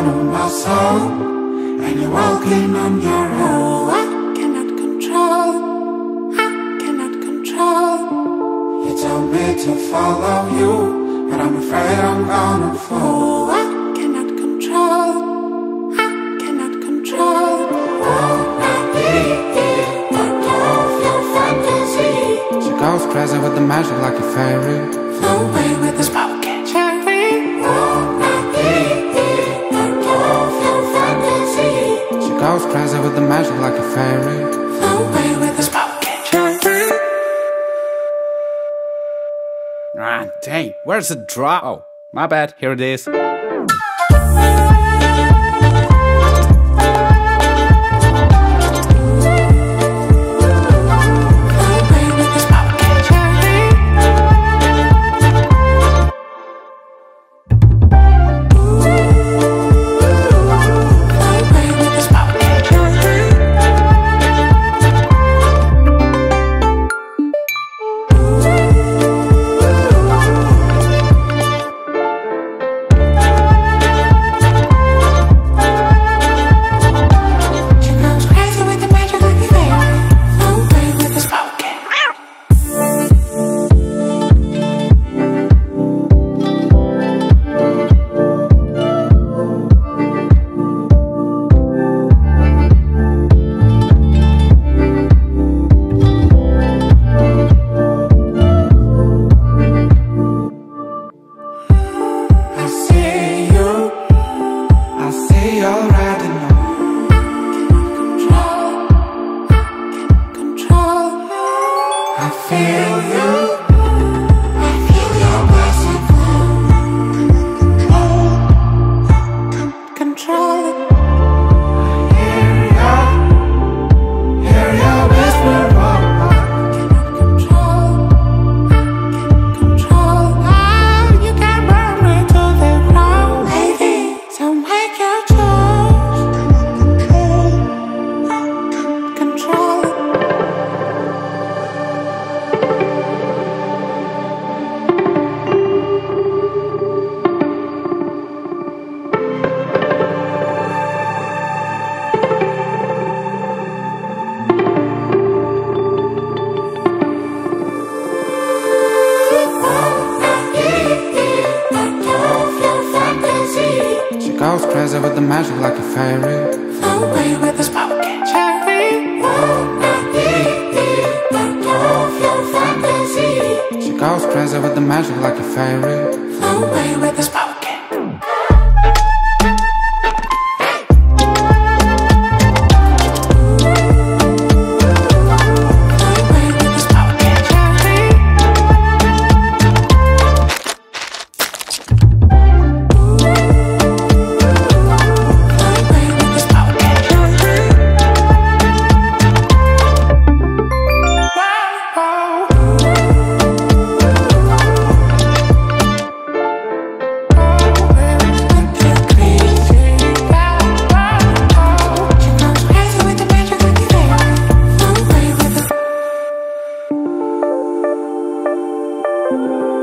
of my soul, and you're walking on your own. I cannot control, I cannot control. You told me to follow you, but I'm afraid I'm gonna fall. I cannot control, I cannot control. Won't I be part of your fantasy? She goes crazy with the magic like a fairy. Flow away with the smoking cherry. Won't I be part of your fantasy? She goes crazy with the magic like a fairy. Flow away with the smoking cherry. Ah, dang, where's the drop? Oh, my bad, here it is. Goes crazy with the magic like a fairy. Flow away with the smoking cherry. Won't I be part of your fantasy? She goes crazy with the magic like a fairy. Flow away with the smoking. Thank you.